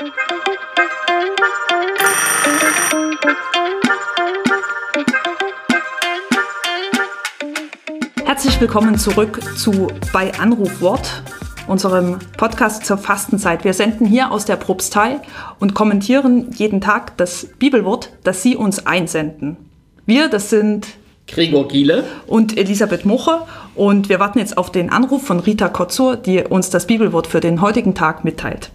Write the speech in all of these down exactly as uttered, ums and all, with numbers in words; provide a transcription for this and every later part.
Herzlich willkommen zurück zu bei Anrufwort, unserem Podcast zur Fastenzeit. Wir senden hier aus der Propstei und kommentieren jeden Tag das Bibelwort, das Sie uns einsenden. Wir, das sind Gregor Giele und Elisabeth Muche, und wir warten jetzt auf den Anruf von Rita Kotzur, die uns das Bibelwort für den heutigen Tag mitteilt.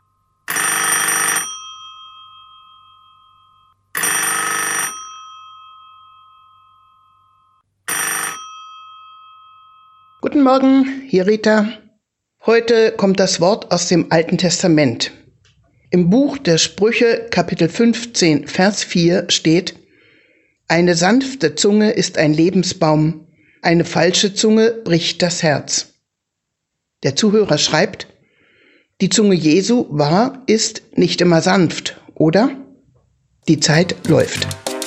Guten Morgen, hier Rita. Heute kommt das Wort aus dem Alten Testament. Im Buch der Sprüche, Kapitel fünfzehn, Vers vier steht: Eine sanfte Zunge ist ein Lebensbaum, eine falsche Zunge bricht das Herz. Der Zuhörer schreibt: Die Zunge Jesu war, ist nicht immer sanft, oder? Die Zeit läuft.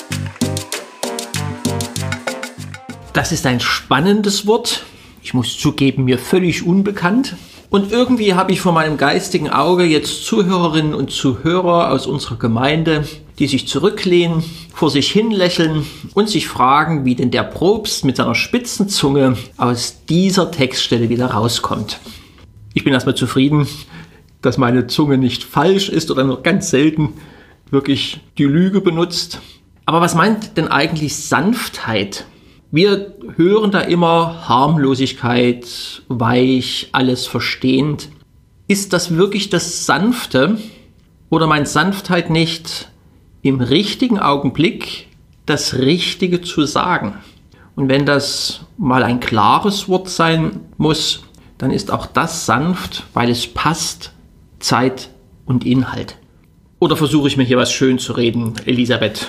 Das ist ein spannendes Wort. Ich muss zugeben, mir völlig unbekannt. Und irgendwie habe ich vor meinem geistigen Auge jetzt Zuhörerinnen und Zuhörer aus unserer Gemeinde, die sich zurücklehnen, vor sich hin lächeln und sich fragen, wie denn der Propst mit seiner spitzen Zunge aus dieser Textstelle wieder rauskommt. Ich bin erstmal zufrieden, dass meine Zunge nicht falsch ist oder nur ganz selten wirklich die Lüge benutzt. Aber was meint denn eigentlich Sanftheit? Wir hören da immer Harmlosigkeit, weich, alles verstehend. Ist das wirklich das Sanfte oder meint Sanftheit nicht im richtigen Augenblick das Richtige zu sagen? Und wenn das mal ein klares Wort sein muss, dann ist auch das sanft, weil es passt, Zeit und Inhalt. Oder versuche ich mir hier was schön zu reden, Elisabeth?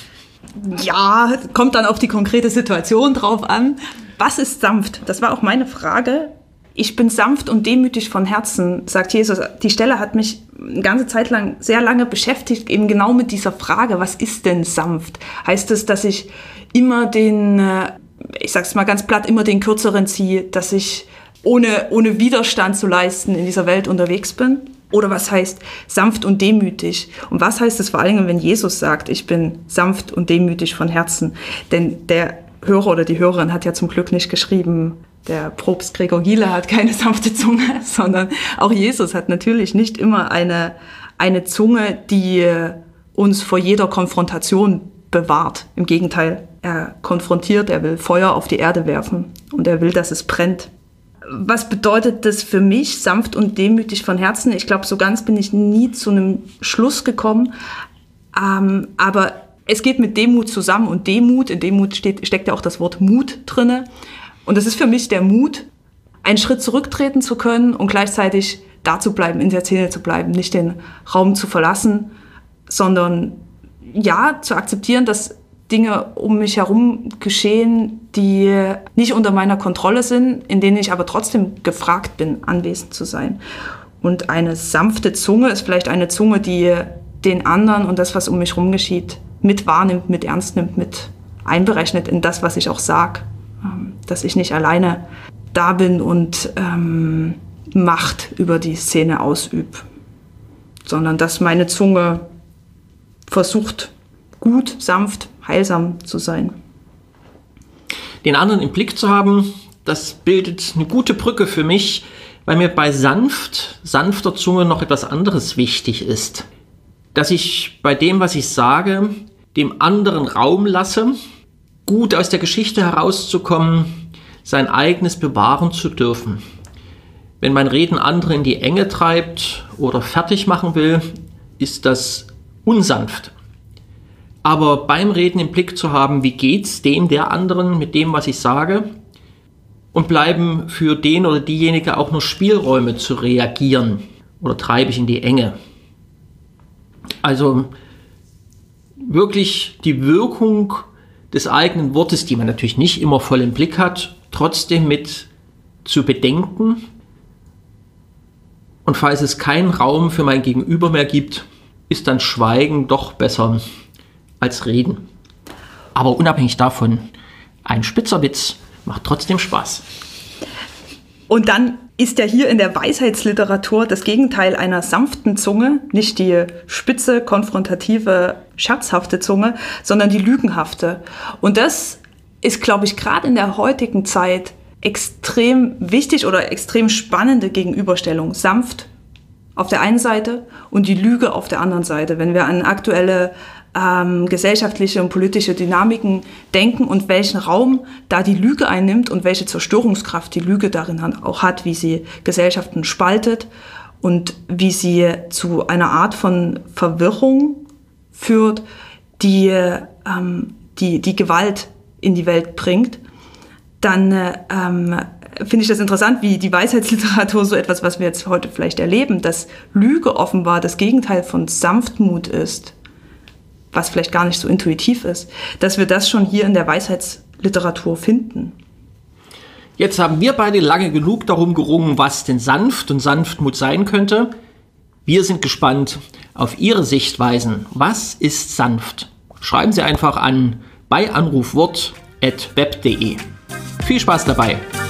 Ja, kommt dann auf die konkrete Situation drauf an. Was ist sanft? Das war auch meine Frage. Ich bin sanft und demütig von Herzen, sagt Jesus. Die Stelle hat mich eine ganze Zeit lang, sehr lange beschäftigt, eben genau mit dieser Frage, was ist denn sanft? Heißt es, dass ich immer den, ich sag's mal ganz platt, immer den Kürzeren ziehe, dass ich ohne, ohne Widerstand zu leisten in dieser Welt unterwegs bin? Oder was heißt sanft und demütig? Und was heißt es vor allem, wenn Jesus sagt, ich bin sanft und demütig von Herzen? Denn der Hörer oder die Hörerin hat ja zum Glück nicht geschrieben, der Propst Gregor Giele hat keine sanfte Zunge, sondern auch Jesus hat natürlich nicht immer eine, eine Zunge, die uns vor jeder Konfrontation bewahrt. Im Gegenteil, er konfrontiert, er will Feuer auf die Erde werfen und er will, dass es brennt. Was bedeutet das für mich, sanft und demütig von Herzen? Ich glaube, so ganz bin ich nie zu einem Schluss gekommen. Ähm, aber es geht mit Demut zusammen. Und Demut, in Demut steht, steckt ja auch das Wort Mut drinne. Und das ist für mich der Mut, einen Schritt zurücktreten zu können und gleichzeitig da zu bleiben, in der Szene zu bleiben, nicht den Raum zu verlassen, sondern ja, zu akzeptieren, dass Dinge um mich herum geschehen, die nicht unter meiner Kontrolle sind, in denen ich aber trotzdem gefragt bin, anwesend zu sein. Und eine sanfte Zunge ist vielleicht eine Zunge, die den anderen und das, was um mich herum geschieht, mit wahrnimmt, mit ernst nimmt, mit einberechnet in das, was ich auch sage. Dass ich nicht alleine da bin und ähm, Macht über die Szene ausübe, sondern dass meine Zunge versucht, gut, sanft, heilsam zu sein. Den anderen im Blick zu haben, das bildet eine gute Brücke für mich, weil mir bei sanft, sanfter Zunge noch etwas anderes wichtig ist. Dass ich bei dem, was ich sage, dem anderen Raum lasse, gut aus der Geschichte herauszukommen, sein eigenes bewahren zu dürfen. Wenn mein Reden andere in die Enge treibt oder fertig machen will, ist das unsanft. Aber beim Reden im Blick zu haben, wie geht's dem, der anderen mit dem, was ich sage, und bleiben für den oder diejenige auch nur Spielräume zu reagieren oder treibe ich in die Enge. Also wirklich die Wirkung des eigenen Wortes, die man natürlich nicht immer voll im Blick hat, trotzdem mit zu bedenken. Und falls es keinen Raum für mein Gegenüber mehr gibt, ist dann Schweigen doch besser als Reden. Aber unabhängig davon, ein spitzer Witz macht trotzdem Spaß. Und dann ist ja hier in der Weisheitsliteratur das Gegenteil einer sanften Zunge, nicht die spitze, konfrontative, scherzhafte Zunge, sondern die lügenhafte. Und das ist, glaube ich, gerade in der heutigen Zeit extrem wichtig oder extrem spannende Gegenüberstellung. Sanft auf der einen Seite und die Lüge auf der anderen Seite. Wenn wir an aktuelle ähm, gesellschaftliche und politische Dynamiken denken und welchen Raum da die Lüge einnimmt und welche Zerstörungskraft die Lüge darin auch hat, wie sie Gesellschaften spaltet und wie sie zu einer Art von Verwirrung führt, die ähm, die, die Gewalt in die Welt bringt, dann ähm, finde ich das interessant, wie die Weisheitsliteratur so etwas, was wir jetzt heute vielleicht erleben, dass Lüge offenbar das Gegenteil von Sanftmut ist, was vielleicht gar nicht so intuitiv ist, dass wir das schon hier in der Weisheitsliteratur finden. Jetzt haben wir beide lange genug darum gerungen, was denn sanft und Sanftmut sein könnte. Wir sind gespannt auf Ihre Sichtweisen. Was ist sanft? Schreiben Sie einfach an bei anrufwort at web punkt de. Viel Spaß dabei!